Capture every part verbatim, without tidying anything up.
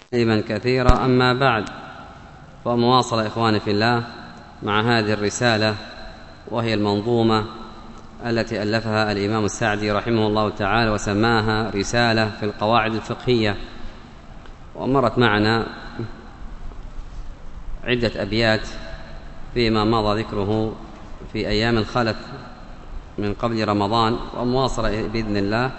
تقريبا كثيرا. أما بعد، فمواصلة إخواني في الله مع هذه الرسالة، وهي المنظومة التي ألفها الإمام السعدي رحمه الله تعالى وسماها رسالة في القواعد الفقهية. ومرت معنا عدة أبيات فيما مضى ذكره في أيام خلت من قبل رمضان، ومواصلة بإذن الله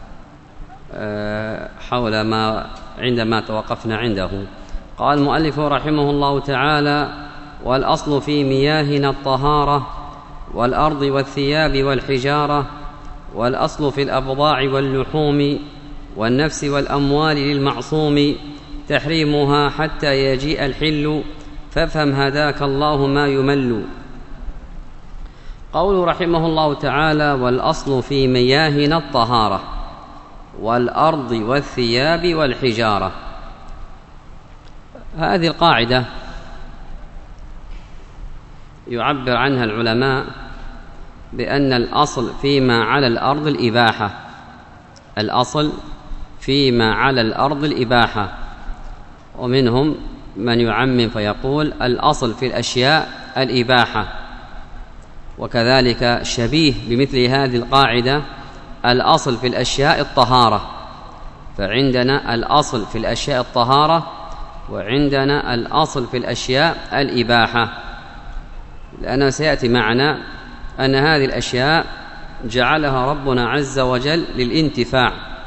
حول ما عندما توقفنا عنده. قال المؤلف رحمه الله تعالى: والأصل في مياهنا الطهارة، والأرض والثياب والحجارة، والأصل في الأبضاع واللحوم، والنفس والأموال للمعصوم، تحريمها حتى يجيء الحل، فافهم هداك الله ما يمل. قول رحمه الله تعالى: والأصل في مياهنا الطهارة، والأرض والثياب والحجارة. هذه القاعدة يعبر عنها العلماء بأن الأصل فيما على الأرض الإباحة. الأصل فيما على الأرض الإباحة، ومنهم من يعمم فيقول الأصل في الأشياء الإباحة. وكذلك شبيه بمثل هذه القاعدة الأصل في الأشياء الطهارة، فعندنا الأصل في الأشياء الطهارة، وعندنا الأصل في الأشياء الإباحة، لأنه سيأتي معنا أن هذه الأشياء جعلها ربنا عز وجل للانتفاع،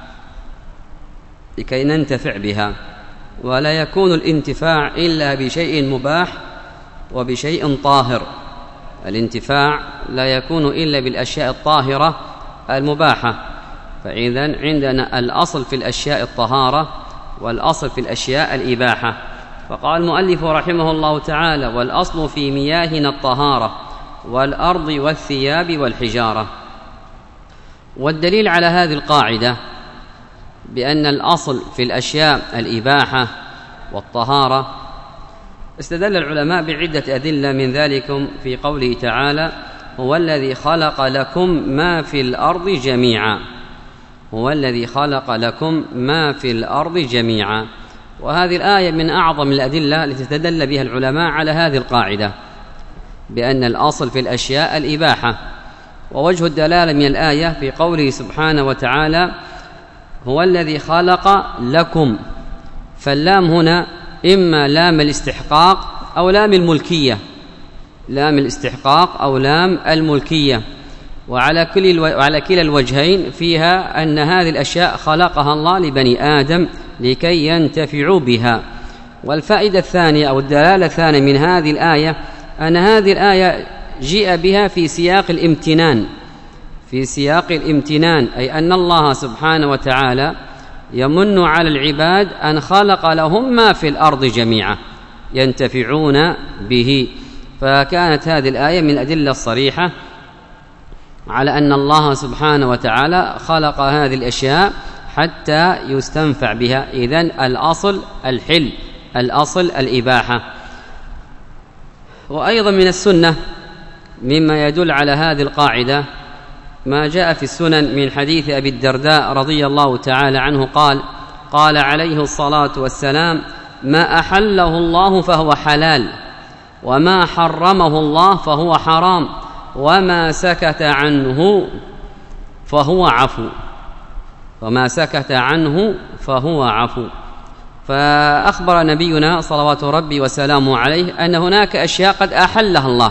لكي ننتفع بها، ولا يكون الانتفاع إلا بشيء مباح وبشيء طاهر. الانتفاع لا يكون إلا بالأشياء الطاهرة المباحة. فإذن عندنا الأصل في الأشياء الطهارة، والأصل في الأشياء الإباحة. فقال المؤلف رحمه الله تعالى: والأصل في مياهنا الطهارة، والأرض والثياب والحجارة. والدليل على هذه القاعدة بأن الأصل في الأشياء الإباحة والطهارة، استدل العلماء بعدة أدلة، من ذلك في قوله تعالى: هو الذي خلق لكم ما في الأرض جميعا. هو الذي خلق لكم ما في الأرض جميعا. وهذه الآية من أعظم الأدلة التي استدل بها العلماء على هذه القاعدة بأن الأصل في الأشياء الإباحة. ووجه الدلالة من الآية في قوله سبحانه وتعالى: هو الذي خلق لكم. فاللام هنا إما لام الاستحقاق أو لام الملكية، لام الاستحقاق أو لام الملكية. وعلى كل وعلى كلا الوجهين فيها أن هذه الأشياء خلقها الله لبني آدم لكي ينتفعوا بها. والفائدة الثانية أو الدلالة الثانية من هذه الآية أن هذه الآية جيء بها في سياق الامتنان، في سياق الامتنان، أي أن الله سبحانه وتعالى يمن على العباد أن خلق لهم ما في الأرض جميعا ينتفعون به. فكانت هذه الآية من الأدلة الصريحة على أن الله سبحانه وتعالى خلق هذه الأشياء حتى يستنفع بها. إذن الأصل الحل، الأصل الإباحة. وأيضا من السنة مما يدل على هذه القاعدة ما جاء في السنن من حديث أبي الدرداء رضي الله تعالى عنه قال: قال عليه الصلاة والسلام: ما أحله الله فهو حلال، وما حرمه الله فهو حرام، وما سكت عنه فهو عفو. وما سكت عنه فهو عفو. فأخبر نبينا صلوات ربي وسلامه عليه أن هناك أشياء قد أحلها الله،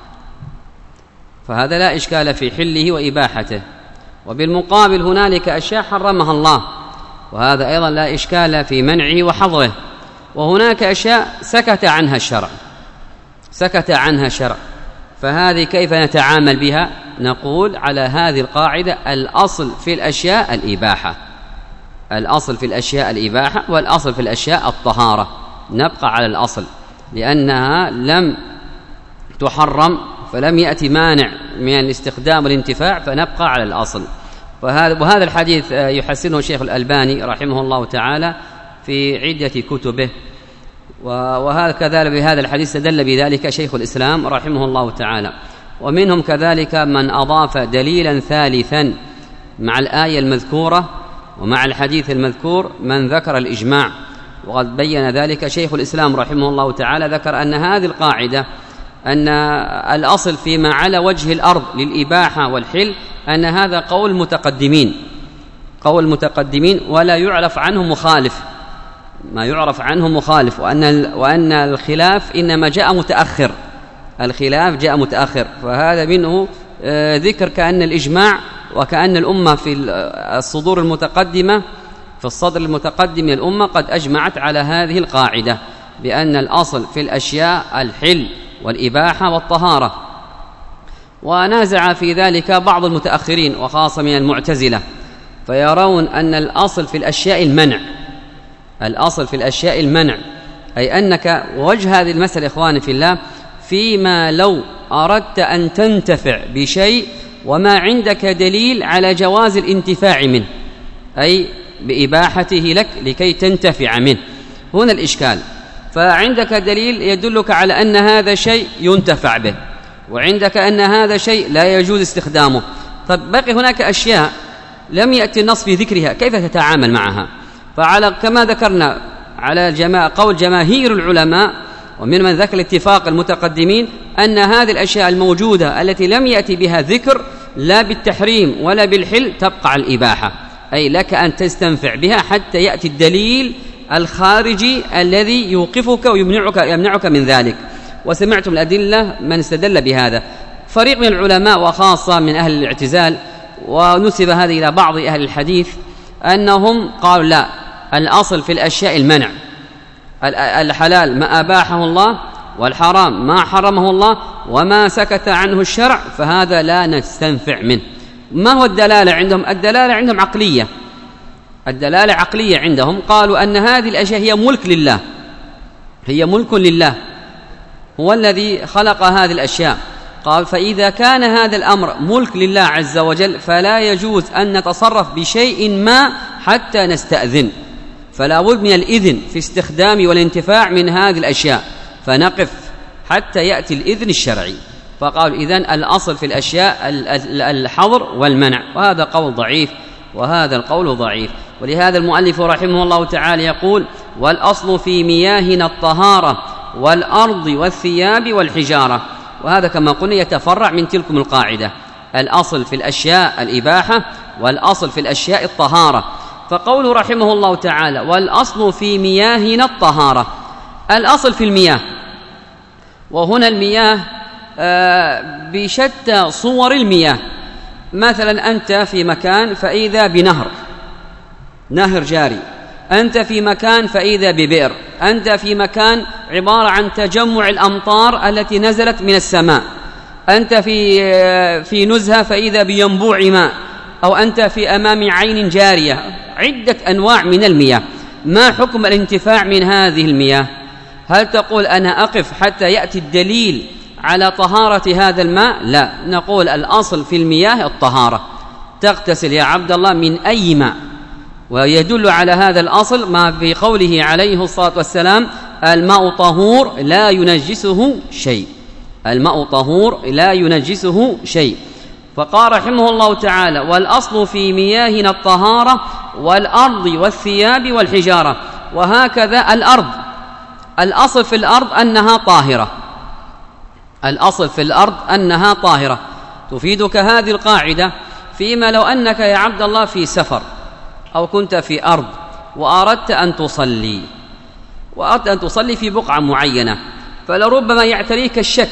فهذا لا إشكال في حله وإباحته. وبالمقابل هنالك أشياء حرمها الله، وهذا أيضا لا إشكال في منعه وحظره. وهناك أشياء سكت عنها الشرع، سكت عنها الشرع، فهذه كيف نتعامل بها؟ نقول على هذه القاعدة: الأصل في الأشياء الإباحة، الأصل في الأشياء الإباحة، والأصل في الأشياء الطهارة. نبقى على الأصل لأنها لم تحرم، فلم يأتي مانع من الاستخدام والانتفاع، فنبقى على الأصل. وهذا الحديث يحسنه الشيخ الألباني رحمه الله تعالى في عدة كتبه. وهذا كذلك بهذا الحديث استدل بذلك شيخ الإسلام رحمه الله تعالى. ومنهم كذلك من أضاف دليلا ثالثا مع الآية المذكورة ومع الحديث المذكور، من ذكر الإجماع وقد بين ذلك شيخ الإسلام رحمه الله تعالى، ذكر أن هذه القاعدة أن الأصل فيما على وجه الأرض للإباحة والحل أن هذا قول متقدمين قول متقدمين ولا يعرف عنه مخالف، ما يعرف عنه مخالف، وأن وأن الخلاف إنما جاء متأخر الخلاف جاء متأخر فهذا منه ذكر كأن الإجماع وكأن الأمة في الصدور المتقدمة في الصدر المتقدم من الأمة قد أجمعت على هذه القاعدة بأن الأصل في الأشياء الحل والإباحة والطهارة. ونازع في ذلك بعض المتأخرين وخاصة من المعتزلة، فيرون أن الأصل في الأشياء المنع الأصل في الأشياء المنع أي أنك وجه هذه المسألة إخواني في الله، فيما لو أردت أن تنتفع بشيء وما عندك دليل على جواز الانتفاع منه، أي بإباحته لك لكي تنتفع منه، هنا الإشكال. فعندك دليل يدلك على أن هذا شيء ينتفع به، وعندك أن هذا شيء لا يجوز استخدامه. طب بقي هناك أشياء لم يأتي النص في ذكرها، كيف تتعامل معها؟ فعلى كما ذكرنا على جماعة قول جماهير العلماء ومن من ذكر الاتفاق المتقدمين أن هذه الأشياء الموجودة التي لم يأتي بها ذكر لا بالتحريم ولا بالحل تبقى على الإباحة، أي لك أن تستنفع بها حتى يأتي الدليل الخارجي الذي يوقفك ويمنعك يمنعك من ذلك. وسمعتم الأدلة من استدل بهذا. فريق من العلماء وخاصة من أهل الاعتزال ونسب هذه إلى بعض أهل الحديث أنهم قالوا لا، الأصل في الأشياء المنع، الحلال ما أباحه الله والحرام ما حرمه الله وما سكت عنه الشرع فهذا لا نستنفع منه. ما هو الدلالة عندهم؟ الدلالة عندهم عقلية الدلالة عقلية عندهم، قالوا أن هذه الأشياء هي ملك لله هي ملك لله هو الذي خلق هذه الأشياء. قال فإذا كان هذا الأمر ملك لله عز وجل فلا يجوز أن نتصرف بشيء ما حتى نستأذن، فلا بد من الإذن في استخدام والانتفاع من هذه الأشياء، فنقف حتى يأتي الإذن الشرعي. فقالوا إذن الأصل في الأشياء الحظر والمنع، وهذا قول ضعيف وهذا القول ضعيف. ولهذا المؤلف رحمه الله تعالى يقول والأصل في مياهنا الطهارة والأرض والثياب والحجارة، وهذا كما قلنا يتفرع من تلكم القاعدة، الأصل في الأشياء الإباحة والأصل في الأشياء الطهارة. فقوله رحمه الله تعالى والأصل في مياهنا الطهارة، الأصل في المياه، وهنا المياه بشتى صور المياه. مثلا أنت في مكان فإذا بنهر نهر جاري، أنت في مكان فإذا ببئر، أنت في مكان عبارة عن تجمع الأمطار التي نزلت من السماء، أنت في في نزهة فإذا بينبوع ماء، أو أنت في أمام عين جارية، عدة أنواع من المياه. ما حكم الانتفاع من هذه المياه؟ هل تقول أنا أقف حتى يأتي الدليل على طهارة هذا الماء؟ لا، نقول الأصل في المياه الطهارة، تغتسل يا عبد الله من أي ماء. ويدل على هذا الأصل ما في قوله عليه الصلاة والسلام الماء طهور لا ينجسه شيء الماء طهور لا ينجسه شيء. فقال رحمه الله تعالى والأصل في مياهنا الطهارة والأرض والثياب والحجارة. وهكذا الأرض، الأصل في الأرض أنها طاهرة الأصل في الأرض أنها طاهرة. تفيدك هذه القاعدة فيما لو أنك يا عبد الله في سفر أو كنت في أرض وأردت أن تصلي وأردت أن تصلي في بقعة معينة، فلربما يعتريك الشك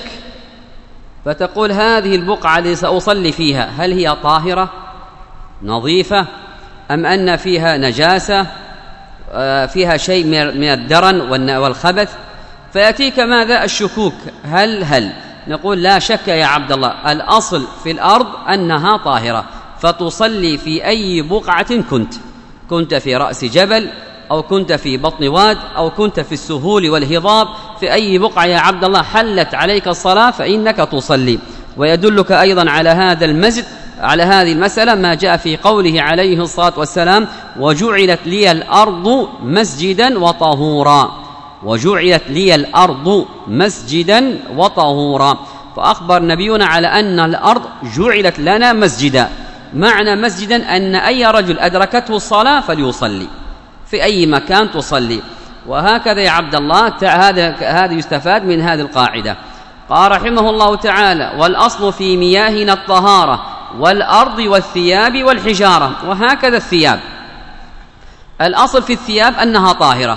فتقول هذه البقعة التي سأصلي فيها هل هي طاهرة نظيفة أم أن فيها نجاسة فيها شيء من الدرن والخبث، فيأتيك ماذا الشكوك هل هل نقول لا شك يا عبد الله، الأصل في الأرض أنها طاهرة، فتصلي في أي بقعة كنت كنت في رأس جبل أو كنت في بطن واد أو كنت في السهول والهضاب، في أي بقعة يا عبد الله حلت عليك الصلاة فإنك تصلي. ويدلك أيضا على هذا المزد على هذه المسألة ما جاء في قوله عليه الصلاة والسلام وجعلت لي الأرض مسجدا وطهورا وجعلت لي الأرض مسجدا وطهورا. فأخبر نبينا على أن الأرض جعلت لنا مسجدا، معنى مسجدا أن أي رجل أدركته الصلاة فليصلي في أي مكان تصلي. وهكذا يا عبد الله هذا هذا يستفاد من هذه القاعدة. قال رحمه الله تعالى: والأصل في مياهنا الطهارة والأرض والثياب والحجارة. وهكذا الثياب، الأصل في الثياب أنها طاهرة.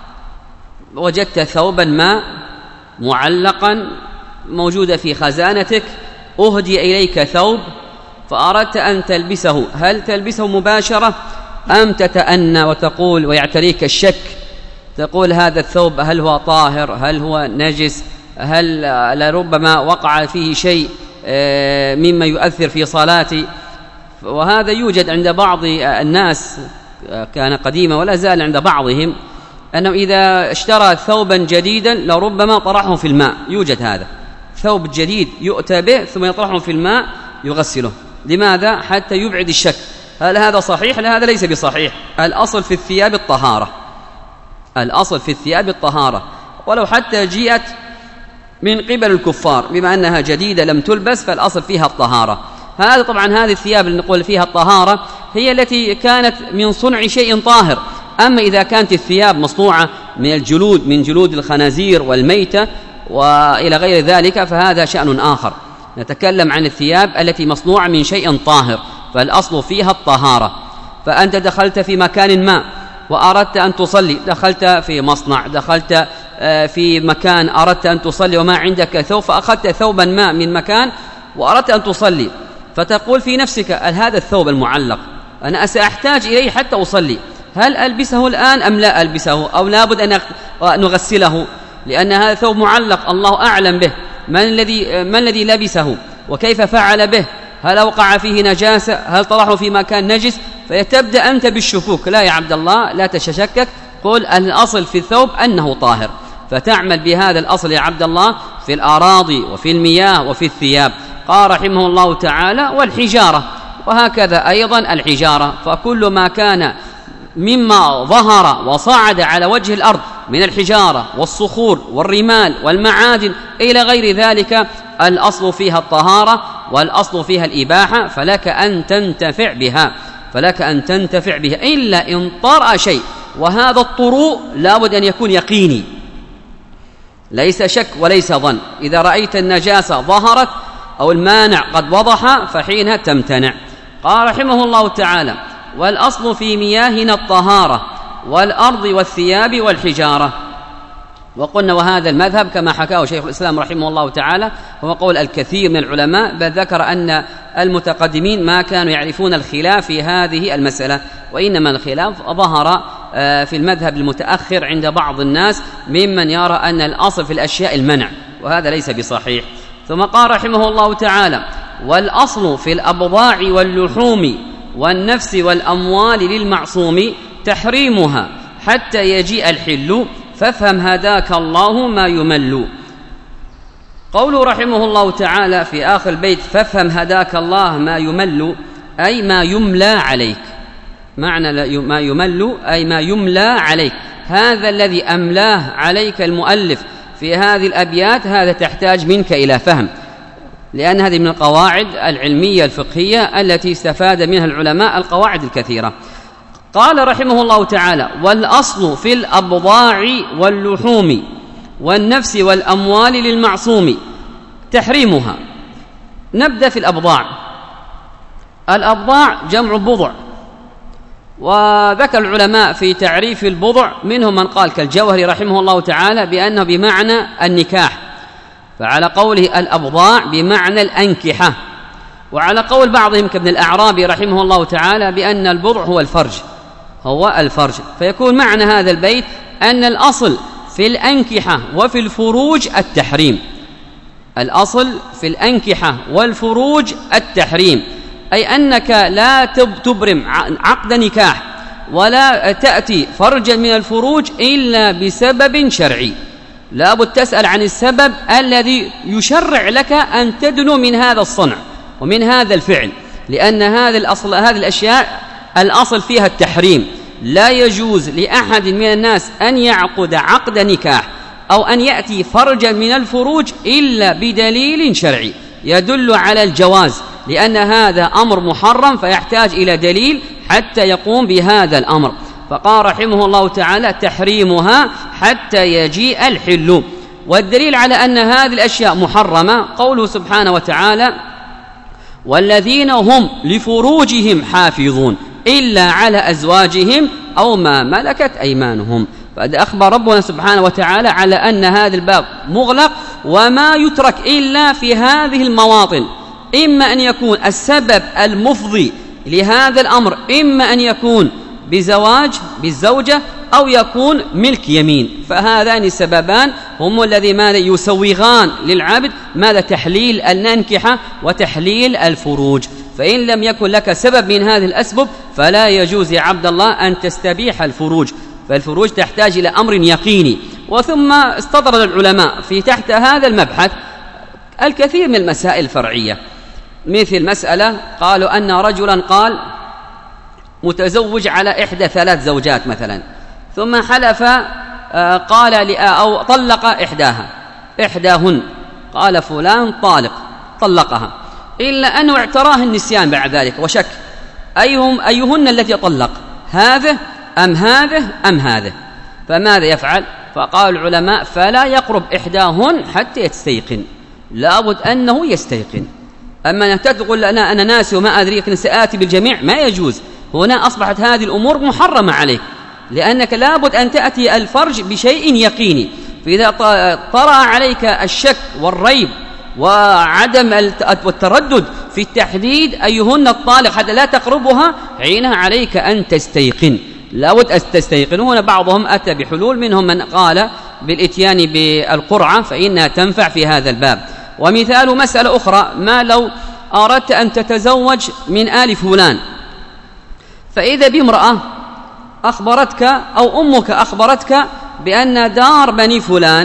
وجدت ثوبا ما معلقا موجود في خزانتك، أهدي إليك ثوب فأردت أن تلبسه، هل تلبسه مباشرة أم تتأنى وتقول ويعتريك الشك، تقول هذا الثوب هل هو طاهر، هل هو نجس، هل لربما وقع فيه شيء مما يؤثر في صلاتي؟ وهذا يوجد عند بعض الناس، كان قديما ولا زال عند بعضهم، أنه إذا اشترى ثوبا جديدا لربما طرحه في الماء. يوجد هذا ثوب جديد يؤتى به ثم يطرحه في الماء يغسله. لماذا؟ حتى يبعد الشك، هل هذا صحيح؟ لا، هذا ليس بصحيح. الأصل في الثياب الطهارة، الأصل في الثياب الطهارة، ولو حتى جيئت من قبل الكفار، بما أنها جديدة لم تلبس فالأصل فيها الطهارة. هذا طبعا هذه الثياب اللي نقول فيها الطهارة هي التي كانت من صنع شيء طاهر. أما إذا كانت الثياب مصنوعة من الجلود، من جلود الخنازير والميتة وإلى غير ذلك، فهذا شأن آخر. نتكلم عن الثياب التي مصنوعة من شيء طاهر، فالأصل فيها الطهارة. فأنت دخلت في مكان ما وأردت أن تصلي، دخلت في مصنع، دخلت في مكان أردت أن تصلي وما عندك ثوب، فأخذت ثوبا ما من مكان وأردت أن تصلي، فتقول في نفسك: هذا الثوب المعلق أنا سأحتاج إليه حتى أصلي، هل ألبسه الآن أم لا ألبسه، أو لابد أن نغسله، لأن هذا ثوب معلق الله أعلم به، من الذي من الذي لبسه وكيف فعل به، هل أوقع فيه نجاسة، هل طرحه في مكان نجس، فتبدأ أنت بالشكوك. لا يا عبد الله، لا تتشكك، قل الأصل في الثوب أنه طاهر، فتعمل بهذا الأصل يا عبد الله في الأراضي وفي المياه وفي الثياب. قال رحمه الله تعالى: والحجارة. وهكذا أيضا الحجارة، فكل ما كان مما ظهر وصعد على وجه الأرض من الحجارة والصخور والرمال والمعادن إلى غير ذلك، الأصل فيها الطهارة والأصل فيها الإباحة، فلك أن تنتفع بها، فلك أن تنتفع بها إلا إن طرأ شيء، وهذا الطروء لابد أن يكون يقيني، ليس شك وليس ظن. إذا رأيت النجاسة ظهرت أو المانع قد وضح فحينها تمتنع. قال رحمه الله تعالى: والأصل في مياهنا الطهارة والأرض والثياب والحجارة. وقلنا وهذا المذهب كما حكاه شيخ الإسلام رحمه الله تعالى هو قول الكثير من العلماء، بل ذكر أن المتقدمين ما كانوا يعرفون الخلاف في هذه المسألة، وإنما الخلاف ظهر في المذهب المتأخر عند بعض الناس ممن يرى أن الأصل في الأشياء المنع، وهذا ليس بصحيح. ثم قال رحمه الله تعالى: والأصل في الأبضاع واللحوم والنفس والأموال للمعصوم تحريمها حتى يجيء الحل، فافهم هداك الله ما يمل. قوله رحمه الله تعالى في آخر البيت: فافهم هداك الله ما يمل، أي ما يملى عليك. معنى ما يمل أي ما يملى عليك، هذا الذي أملاه عليك المؤلف في هذه الأبيات، هذا تحتاج منك إلى فهم، لأن هذه من القواعد العلمية الفقهية التي استفاد منها العلماء القواعد الكثيرة. قال رحمه الله تعالى: والأصل في الأبضاع واللحوم والنفس والأموال للمعصوم تحريمها. نبدأ في الأبضاع. الأبضاع جمع بضع، وذكر العلماء في تعريف البضع منهم من قال كالجوهري رحمه الله تعالى بأنه بمعنى النكاح، فعلى قوله الأبضاع بمعنى الأنكحة، وعلى قول بعضهم كابن الأعرابي رحمه الله تعالى بأن البضع هو الفرج، هو الفرج. فيكون معنى هذا البيت أن الأصل في الأنكحة وفي الفروج التحريم، الأصل في الأنكحة والفروج التحريم، أي أنك لا تبرم عقد نكاح ولا تأتي فرجا من الفروج إلا بسبب شرعي. لابد تسأل عن السبب الذي يشرع لك أن تدنو من هذا الصنع ومن هذا الفعل، لأن هذه الأصل هذه الأشياء الأصل فيها التحريم. لا يجوز لأحد من الناس أن يعقد عقد نكاح أو أن يأتي فرجا من الفروج إلا بدليل شرعي يدل على الجواز، لأن هذا أمر محرم فيحتاج إلى دليل حتى يقوم بهذا الأمر. فقال رحمه الله تعالى تحريمها حتى يجيء الحل. والدليل على أن هذه الأشياء محرمة قوله سبحانه وتعالى والذين هم لفروجهم حافظون إلا على أزواجهم أو ما ملكت أيمانهم. فقد أخبر ربنا سبحانه وتعالى على أن هذا الباب مغلق وما يترك إلا في هذه المواطن، إما أن يكون السبب المفضي لهذا الأمر إما أن يكون بزواج بالزوجة أو يكون ملك يمين، فهذان السببان هم الذي ماذا يسوغان للعبد ماذا تحليل الأنكحة وتحليل الفروج. فإن لم يكن لك سبب من هذه الأسباب فلا يجوز يا عبد الله أن تستبيح الفروج، فالفروج تحتاج إلى أمر يقيني. وثم استطرد العلماء في تحت هذا المبحث الكثير من المسائل الفرعية، مثل مسألة قالوا أن رجلا قال متزوج على إحدى ثلاث زوجات مثلا، ثم حلف قال أو طلق إحداها إحداهن، قال فلان طالق طلقها، إلا أنه اعتراه النسيان بعد ذلك وشك أيهم أيهن التي طلق، هذه أم هذه أم هذه، فماذا يفعل؟ فقال العلماء فلا يقرب إحداهن حتى يستيقن، لابد أنه يستيقن. أما أن تقول أنا, أنا ناسي وما أدري لكن سآتي بالجميع ما يجوز. هنا أصبحت هذه الأمور محرمة عليك، لأنك لابد أن تأتي الفرج بشيء يقيني. فإذا طرأ عليك الشك والريب وعدم التردد في التحديد أيهن الطالق حتى لا تقربها، حينها عليك أن تستيقن، لابد أن تستيقن. هنا بعضهم أتى بحلول، منهم من قال بالإتيان بالقرعة فإنها تنفع في هذا الباب. ومثال مسألة أخرى، ما لو أردت أن تتزوج من آل فلان، فإذا بامرأة أخبرتك أو أمك أخبرتك بأن دار بني فلان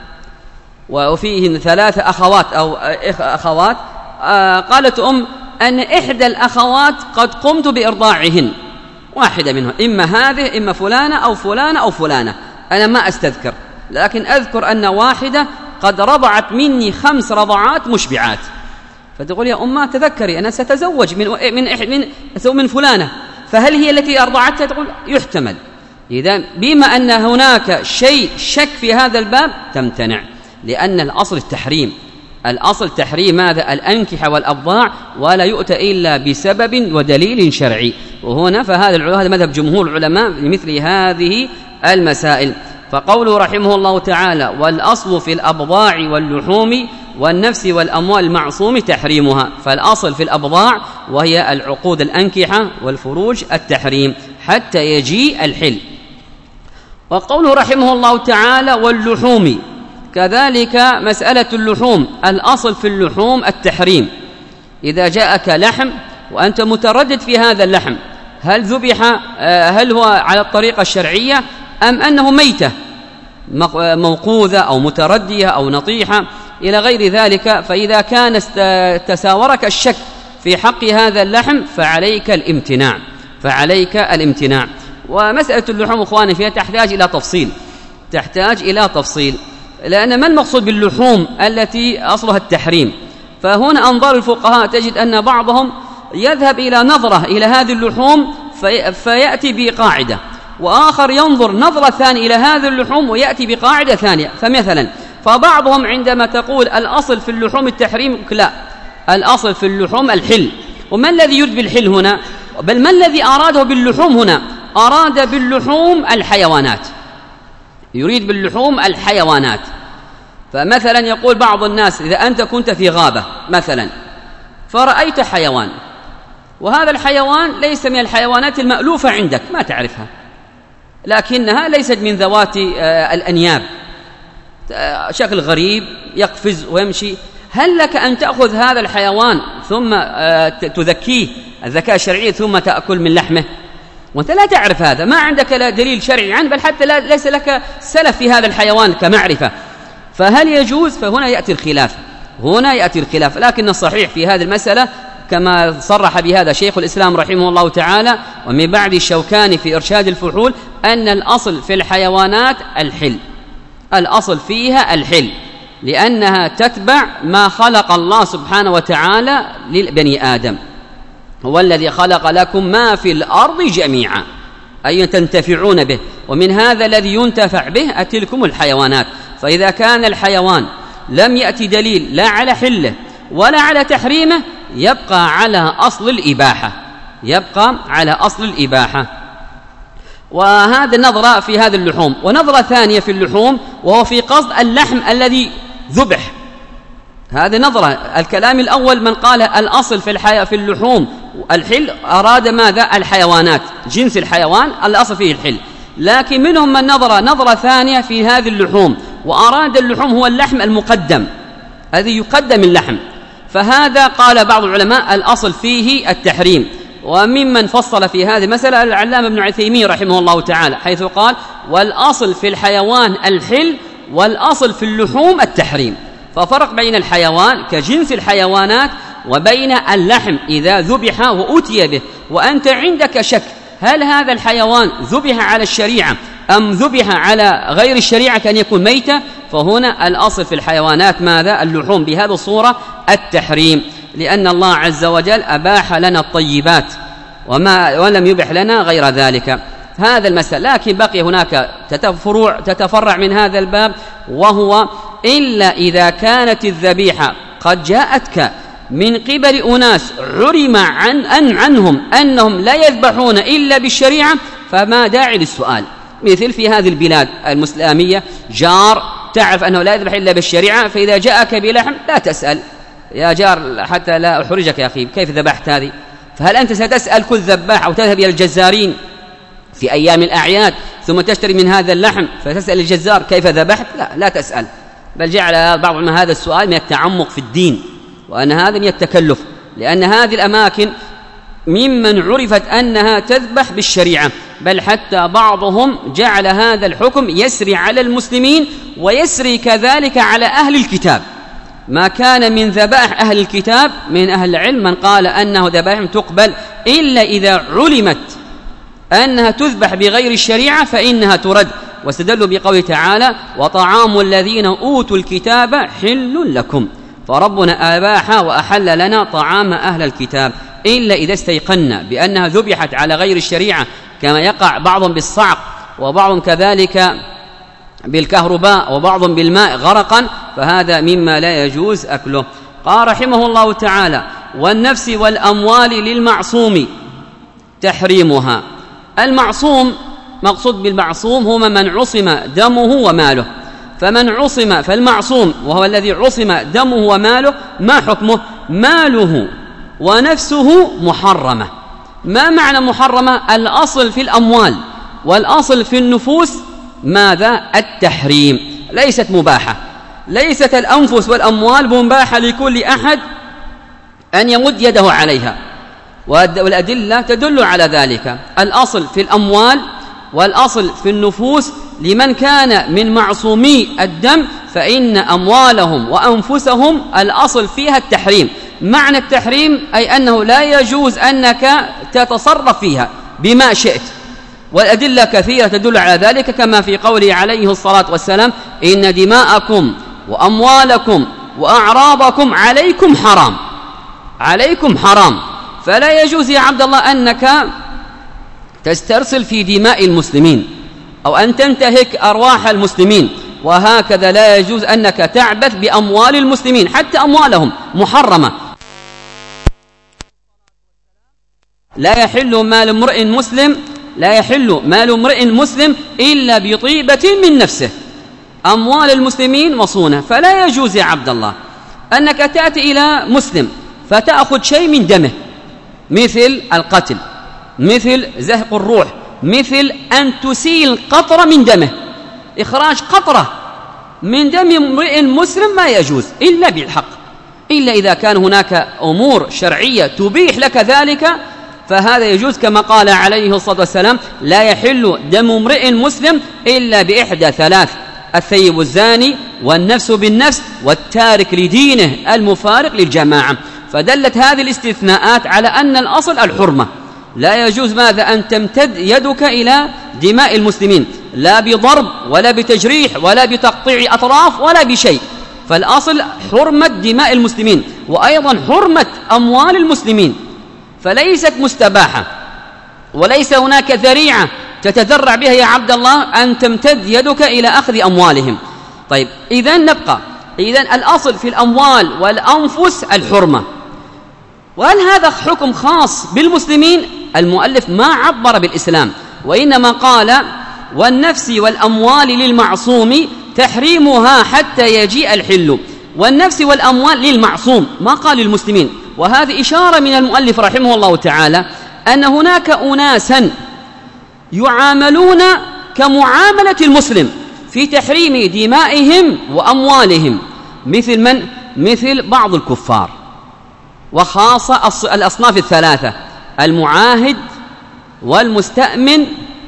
وفيه ثلاث أخوات أو أخوات، قالت أم أن إحدى الأخوات قد قمت بإرضاعهن، واحدة منهم إما هذه إما فلانة أو فلانة أو فلانة، أنا ما أستذكر، لكن أذكر أن واحدة قد رضعت مني خمس رضعات مشبعات. فتقول يا أمه تذكري أنا ستزوج من من من, من فلانة، فهل هي التي أرضعتها؟ تقول يحتمل. إذا بما أن هناك شيء شك في هذا الباب تمتنع، لأن الأصل التحريم، الأصل تحريم ماذا؟ الأنكحة والأبضاع، ولا يؤتى إلا بسبب ودليل شرعي. وهنا فهذا العلماء هذا مذهب جمهور العلماء لمثل هذه المسائل. فقوله رحمه الله تعالى والأصل في الأبضاع واللحوم والنفس والأموال المعصوم تحريمها، فالأصل في الأبضاع وهي العقود الأنكحة والفروج التحريم حتى يجيء الحل. وقوله رحمه الله تعالى واللحوم كذلك مسألة اللحوم، الأصل في اللحوم التحريم. إذا جاءك لحم وأنت متردد في هذا اللحم، هل ذبح هل هو على الطريقة الشرعية أم أنه ميتة موقوذة أو متردية أو نطيحة إلى غير ذلك، فإذا كان تساورك الشك في حق هذا اللحم فعليك الامتناع فعليك الامتناع. ومسألة اللحوم أخواني فيها تحتاج إلى تفصيل تحتاج إلى تفصيل لأن ما المقصود باللحوم التي أصلها التحريم؟ فهنا أنظار الفقهاء تجد أن بعضهم يذهب إلى نظرة إلى هذه اللحوم في فيأتي بقاعدة، وآخر ينظر نظرة ثانية إلى هذه اللحوم ويأتي بقاعدة ثانية. فمثلا فبعضهم عندما تقول الأصل في اللحوم التحريم، لا، الأصل في اللحوم الحل. وما الذي يريد بالحل هنا؟ بل ما الذي أراده باللحوم هنا؟ أراد باللحوم الحيوانات، يريد باللحوم الحيوانات. فمثلا يقول بعض الناس إذا أنت كنت في غابة مثلا فرأيت حيوان، وهذا الحيوان ليس من الحيوانات المألوفة عندك، ما تعرفها، لكنها ليست من ذوات الأنياب، شكل غريب يقفز ويمشي، هل لك أن تأخذ هذا الحيوان ثم تذكيه الذكاء الشرعي ثم تأكل من لحمه وأنت لا تعرف هذا، ما عندك لا دليل شرعي عنه، بل حتى لا ليس لك سلف في هذا الحيوان كمعرفة، فهل يجوز؟ فهنا يأتي الخلاف هنا يأتي الخلاف لكن الصحيح في هذه المسألة كما صرح بهذا شيخ الإسلام رحمه الله تعالى ومن بعد الشوكاني في إرشاد الفحول أن الأصل في الحيوانات الحل، الأصل فيها الحل، لأنها تتبع ما خلق الله سبحانه وتعالى للبني آدم، هو الذي خلق لكم ما في الأرض جميعا، أي تنتفعون به، ومن هذا الذي ينتفع به أتلكم الحيوانات. فإذا كان الحيوان لم يأتي دليل لا على حله ولا على تحريمه يبقى على أصل الإباحة، يبقى على أصل الإباحة. وهذا النظرة في هذه اللحوم. ونظرة ثانية في اللحوم وهو في قصد اللحم الذي ذبح. هذه نظرة. الكلام الأول من قال الأصل في الحياة في اللحوم الحل أراد ماذا؟ الحيوانات، جنس الحيوان الأصل فيه الحل. لكن منهم من نظر نظرة ثانية في هذه اللحوم وأراد اللحوم هو اللحم المقدم الذي يقدم اللحم، فهذا قال بعض العلماء الأصل فيه التحريم. وممن فصل في هذه المسألة العلامة ابن عثيمين رحمه الله تعالى، حيث قال والأصل في الحيوان الحل والأصل في اللحوم التحريم. ففرق بين الحيوان كجنس الحيوانات وبين اللحم إذا ذبح وأتي به، وأنت عندك شك هل هذا الحيوان ذبح على الشريعة أم ذبح على غير الشريعة كأن يكون ميتة، فهنا الأصل في الحيوانات ماذا؟ اللحوم بهذه الصورة التحريم، لأن الله عز وجل أباح لنا الطيبات وما ولم يبح لنا غير ذلك. هذا المسألة. لكن بقي هناك فروع تتفرع من هذا الباب، وهو إلا إذا كانت الذبيحة قد جاءتك من قبل أناس علم عن أن عنهم أنهم لا يذبحون إلا بالشريعة فما داعي للسؤال. مثل في هذه البلاد الإسلامية جار تعرف أنه لا يذبح إلا بالشريعة، فإذا جاءك بلحم لا تسأل يا جار حتى لا أحرجك يا أخي كيف ذبحت هذه. فهل أنت ستسأل كل ذباح أو تذهب إلى الجزارين في أيام الأعياد ثم تشتري من هذا اللحم فتسأل الجزار كيف ذبحت؟ لا لا تسأل. بل جعل بعض من هذا السؤال من التعمق في الدين، وأن هذا من التكلف، لأن هذه الأماكن ممن عرفت أنها تذبح بالشريعة، بل حتى بعضهم جعل هذا الحكم يسري على المسلمين ويسري كذلك على أهل الكتاب. ما كان من ذبائح أهل الكتاب من أهل العلم من قال أنه ذبائح تقبل إلا إذا علمت أنها تذبح بغير الشريعة فإنها ترد، واستدلوا بقوله تعالى وطعام الذين أوتوا الكتاب حل لكم. فربنا أباح وأحل لنا طعام أهل الكتاب إلا إذا استيقنا بأنها ذبحت على غير الشريعة، كما يقع بعضهم بالصعق وبعضهم كذلك بالكهرباء وبعضهم بالماء غرقا، فهذا مما لا يجوز أكله. قال رحمه الله تعالى والنفس والأموال للمعصوم تحريمها. المعصوم مقصود بالمعصوم هو من عصم دمه وماله. فمن عصم فالمعصوم وهو الذي عصم دمه وماله ما حكمه؟ ماله ونفسه محرمة. ما معنى محرمة؟ الأصل في الأموال والأصل في النفوس ماذا؟ التحريم، ليست مباحة. ليست الأنفس والأموال مباحة لكل أحد أن يمد يده عليها، والأدلة تدل على ذلك. الأصل في الأموال والأصل في النفوس لمن كان من معصومي الدم فإن أموالهم وأنفسهم الأصل فيها التحريم. معنى التحريم أي أنه لا يجوز أنك تتصرف فيها بما شئت، والأدلة كثيرة تدل على ذلك، كما في قوله عليه الصلاة والسلام إن دماءكم وأموالكم وأعراضكم عليكم حرام، عليكم حرام. فلا يجوز يا عبد الله أنك تسترسل في دماء المسلمين أو أن تنتهك أرواح المسلمين، وهكذا لا يجوز أنك تعبث بأموال المسلمين حتى أموالهم محرمة. لا يحل مال امرئ مسلم لا يحل مال امرئ مسلم إلا بطيبة من نفسه. أموال المسلمين مصونة، فلا يجوز يا عبد الله أنك تأتي إلى مسلم فتأخذ شيء من دمه، مثل القتل، مثل زهق الروح، مثل أن تسيل قطرة من دمه. إخراج قطرة من دم امرئ مسلم ما يجوز إلا بالحق، إلا إذا كان هناك أمور شرعية تبيح لك ذلك فهذا يجوز، كما قال عليه الصلاة والسلام لا يحل دم امرئ مسلم إلا بإحدى ثلاث: الثيب الزاني والنفس بالنفس والتارك لدينه المفارق للجماعة. فدلت هذه الاستثناءات على أن الأصل الحرمة. لا يجوز ماذا؟ أن تمتد يدك إلى دماء المسلمين، لا بضرب ولا بتجريح ولا بتقطيع أطراف ولا بشيء. فالأصل حرمة دماء المسلمين، وأيضا حرمة أموال المسلمين، فليست مستباحة، وليس هناك ذريعة تتذرع بها يا عبد الله أن تمتد يدك إلى أخذ أموالهم. طيب إذن نبقى إذن الأصل في الأموال والأنفس الحرمة. وهل هذا حكم خاص بالمسلمين؟ المؤلف ما عبر بالإسلام، وإنما قال والنفس والأموال للمعصوم تحريمها حتى يجيء الحل. والنفس والأموال للمعصوم، ما قال للمسلمين. وهذه إشارة من المؤلف رحمه الله تعالى أن هناك أناسا يعاملون كمعاملة المسلم في تحريم دمائهم وأموالهم، مثل من؟ مثل بعض الكفار، وخاصة الأصناف الثلاثة: المعاهد والمستأمن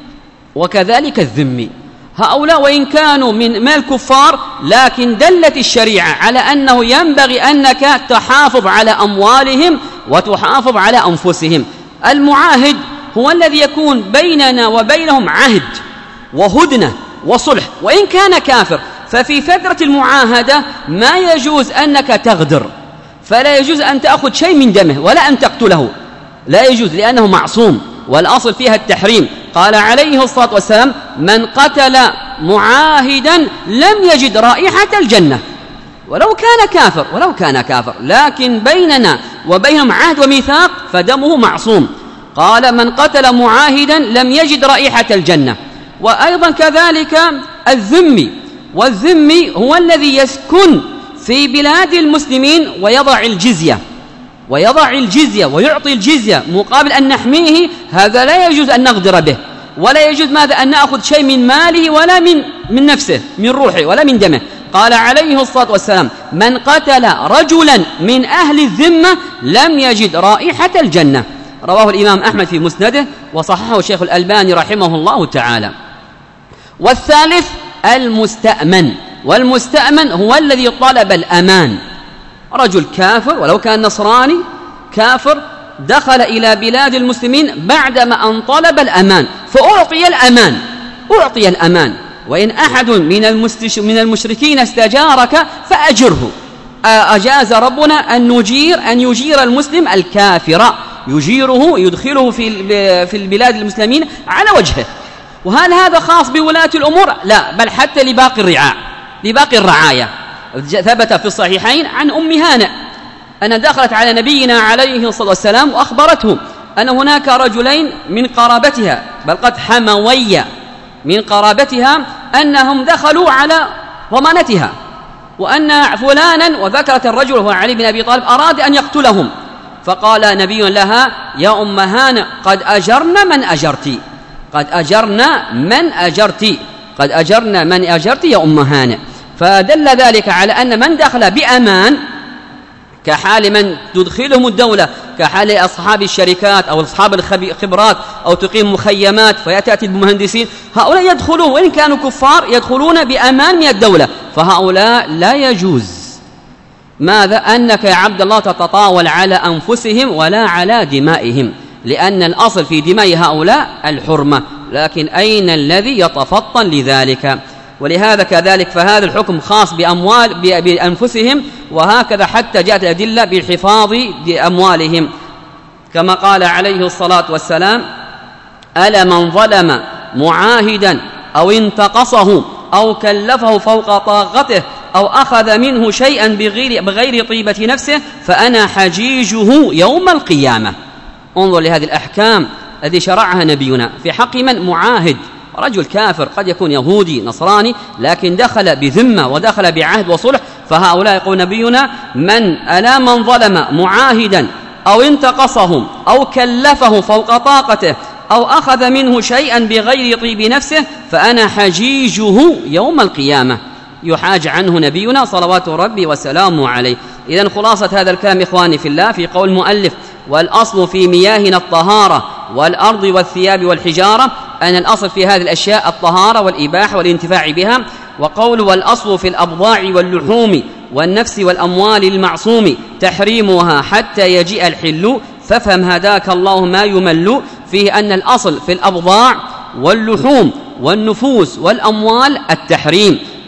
وكذلك الذمي. هؤلاء وإن كانوا من مال الكفار، لكن دلت الشريعة على أنه ينبغي أنك تحافظ على أموالهم وتحافظ على أنفسهم. المعاهد هو الذي يكون بيننا وبينهم عهد وهدنة وصلح، وإن كان كافر، ففي فترة المعاهدة ما يجوز أنك تغدر، فلا يجوز أن تأخذ شيء من دمه ولا أن تقتله، لا يجوز، لأنه معصوم، والأصل فيها التحريم. قال عليه الصلاة والسلام: من قتل معاهدا لم يجد رائحة الجنة، ولو كان كافر ولو كان كافر لكن بيننا وبينهم عهد وميثاق فدمه معصوم. قال: من قتل معاهدا لم يجد رائحة الجنة. وأيضا كذلك الذمي، والذمي هو الذي يسكن في بلاد المسلمين ويضع الجزية ويضع الجزية ويعطي الجزية مقابل أن نحميه. هذا لا يجوز أن نغدر به، ولا يجوز ماذا أن نأخذ شيء من ماله ولا من من نفسه، من روحه ولا من دمه. قال عليه الصلاة والسلام: من قتل رجلا من أهل الذمة لم يجد رائحة الجنة. رواه الإمام أحمد في مسنده، وصححه الشيخ الألباني رحمه الله تعالى. والثالث المستأمن، والمستأمن هو الذي طلب الأمان. رجل كافر ولو كان نصراني كافر دخل إلى بلاد المسلمين بعدما أن طلب الأمان، فأعطي الأمان أعطي الأمان وإن أحد من من المشركين استجارك فأجره. أجاز ربنا أن نجير أن يجير المسلم الكافر، يجيره يدخله في في البلاد المسلمين على وجهه. وهل هذا خاص بولاة الأمور؟ لا، بل حتى لباقي الرعاع لباقي الرعاية. ثبت في الصحيحين عن أم هانئ أن دخلت على نبينا عليه الصلاة والسلام وأخبرته أن هناك رجلين من قرابتها، بل قد حموية من قرابتها، أنهم دخلوا على ضمانتها، وأن فلانا، وذكرت الرجل هو علي بن أبي طالب، أراد أن يقتلهم. فقال نبي لها: يا أم هانئ قد أجرنا من أجرتي قد أجرنا من أجرتي قد أجرنا من أجرتي يا أم هانئ. فدل ذلك على أن من دخل بأمان كحال من تدخلهم الدولة، كحال أصحاب الشركات أو أصحاب الخبرات، أو تقيم مخيمات فيأتي المهندسين، هؤلاء يدخلون وإن كانوا كفار يدخلون بأمان من الدولة، فهؤلاء لا يجوز ماذا أنك يا عبد الله تتطاول على أنفسهم ولا على دمائهم، لأن الأصل في دماء هؤلاء الحرمة، لكن أين الذي يتفطن لذلك؟ ولهذا كذلك فهذا الحكم خاص بأموال بأنفسهم، وهكذا حتى جاءت الأدلة بالحفاظ بأموالهم، كما قال عليه الصلاة والسلام: ألا من ظلم معاهدا أو انتقصه أو كلفه فوق طاقته أو أخذ منه شيئا بغير, بغير طيبة نفسه فأنا حجيجه يوم القيامة. انظر لهذه الأحكام التي شرعها نبينا في حق من؟ معاهد، رجل كافر قد يكون يهودي نصراني لكن دخل بذمة ودخل بعهد وصلح، فهؤلاء يقول نبينا: من ألا من ظلم معاهدا أو انتقصه أو كلفه فوق طاقته أو أخذ منه شيئا بغير طيب نفسه فأنا حجيجه يوم القيامة. يحاج عنه نبينا صلوات ربي وسلامه عليه. إذن خلاصة هذا الكلام إخواني في الله في قول المؤلف: والأصل في مياهنا الطهارة والأرض والثياب والحجارة، أن الأصل في هذه الأشياء الطهارة والإباحة والانتفاع بها. وقول: والأصل في الأبضاع واللحوم والنفس والأموال المعصوم تحريمها حتى يجيء الحل، فافهم هداك الله ما يمل فيه أن الأصل في الأبضاع واللحوم والنفوس والأموال التحريم،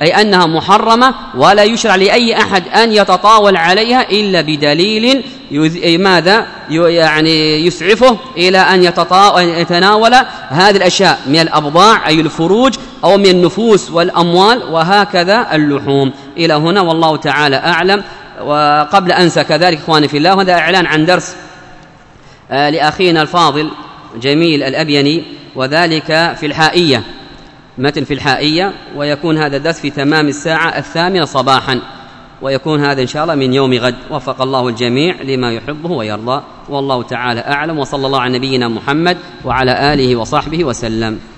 أي أنها محرمة ولا يشرع لأي أحد أن يتطاول عليها إلا بدليل ماذا يعني يسعفه إلى أن يتناول هذه الأشياء من الأبضاع أي الفروج أو من النفوس والأموال وهكذا اللحوم. إلى هنا والله تعالى أعلم. وقبل أنسى كذلك إخواني في الله، هذا إعلان عن درس لأخينا الفاضل جميل الأبيني، وذلك في الحائية، متن في الحائية، ويكون هذا الدرس في تمام الساعة الثامنة صباحا، ويكون هذا إن شاء الله من يوم غد. وفق الله الجميع لما يحبه ويرضى، والله تعالى أعلم، وصلى الله على نبينا محمد وعلى آله وصحبه وسلم.